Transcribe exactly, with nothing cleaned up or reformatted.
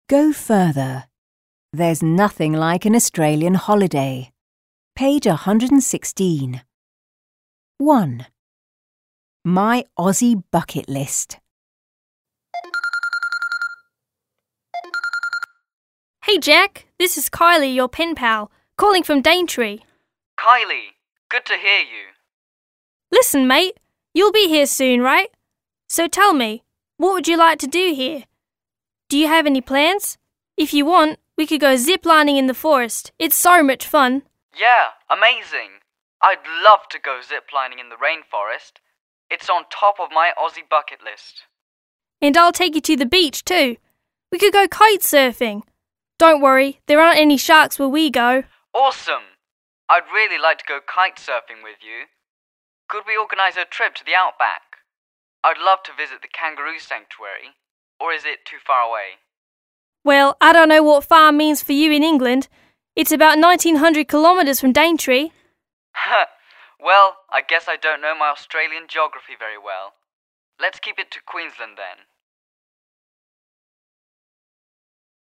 Go further. There's nothing like an Australian holiday. Page one hundred sixteen. one. My Aussie bucket list. Hey Jack, this is Kylie, your pen pal, calling from Daintree. Kylie, good to hear you. Listen, mate, you'll be here soon, right? So tell me, what would you like to do here? Do you have any plans? If you want, we could go ziplining in the forest. It's so much fun. Yeah, amazing. I'd love to go ziplining in the rainforest. It's on top of my Aussie bucket list. And I'll take you to the beach too. We could go kite surfing. Don't worry, there aren't any sharks where we go. Awesome. I'd really like to go kite surfing with you. Could we organise a trip to the outback? I'd love to visit the kangaroo sanctuary. Or is it too far away? Well, I don't know what far means for you in England. It's about nineteen hundred kilometres from Daintree. Well, I guess I don't know my Australian geography very well. Let's keep it to Queensland then.